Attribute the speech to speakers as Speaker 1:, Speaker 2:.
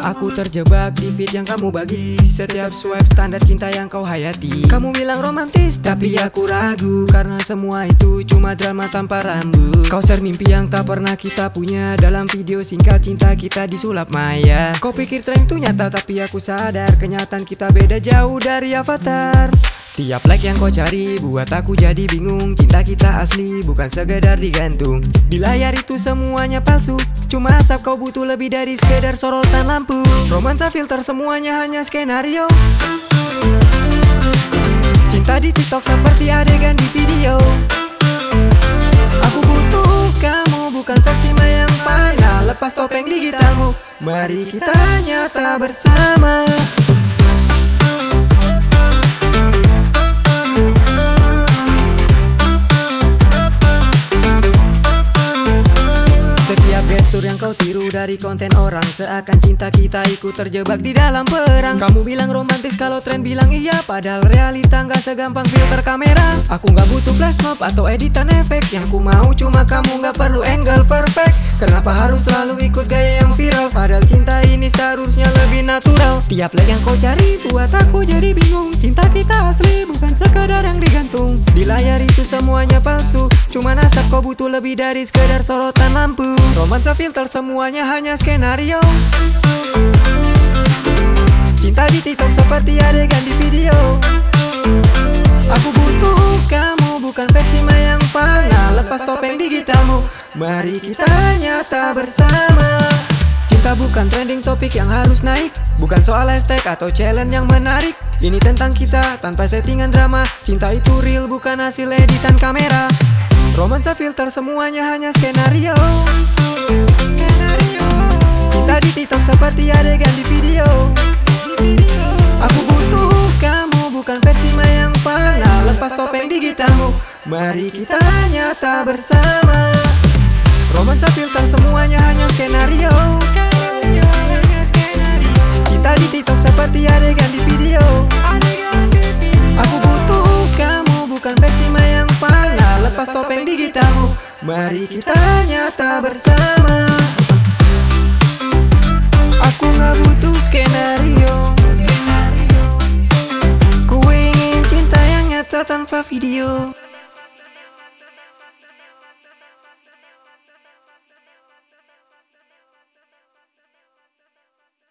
Speaker 1: Aku terjebak di feed yang kamu bagi. Setiap swipe standar cinta yang kau hayati. Kamu bilang romantis, tapi aku ragu, karena semua itu cuma drama tanpa rambu. Kau share mimpi yang tak pernah kita punya. Dalam video singkat cinta kita disulap maya. Kau pikir tren itu nyata, tapi aku sadar kenyataan kita beda jauh dari avatar. Tiap like yang kau cari buat aku jadi bingung. Cinta kita asli, bukan sekedar digantung. Di layar itu semuanya palsu, cuma asap kau butuh lebih dari sekedar sorotan lampu. Romansa filter semuanya hanya skenario. Cinta di TikTok seperti adegan di video. Aku butuh kamu, bukan versi yang final. Lepas topeng digitalmu, mari kita nyata bersama. Gestur yang kau tiru dari konten orang, seakan cinta kita ikut terjebak di dalam perang. Kamu bilang romantis kalau tren bilang iya, padahal realita gak segampang filter kamera. Aku gak butuh flash mob atau editan efek. Yang ku mau cuma kamu, gak perlu angle perfect. Kenapa harus selalu ikut gaya yang viral, padahal cinta ini seharusnya lebih natural. Tiap like yang kau cari buat aku jadi bingung. Cinta kita asli, bukan sekadar yang digantung. Di layar itu semuanya palsu, cuma asap kau butuh lebih dari sekedar sorotan lampu. Romansa filter semuanya hanya skenario. Cinta di TikTok seperti adegan di video. Aku butuh kamu, bukan versi yang final. Lepas topeng digitalmu, mari kita nyata bersama. Cinta bukan trending topik yang harus naik, bukan soal hashtag atau challenge yang menarik. Ini tentang kita tanpa settingan drama. Cinta itu real, bukan hasil editan kamera. Romansa filter semuanya hanya skenario. Cinta di TikTok seperti adegan di video. Aku butuh kamu, bukan versi yang final. Lepas topeng digitalmu, mari kita nyata bersama. Romansa filter semuanya hanya skenario. Cinta di TikTok seperti adegan di video. Aku butuh kamu, bukan versi yang final. Lepas topeng digitalmu, mari kita nyata bersama. Aku gak butuh skenario. Ku ingin cinta yang nyata tanpa video.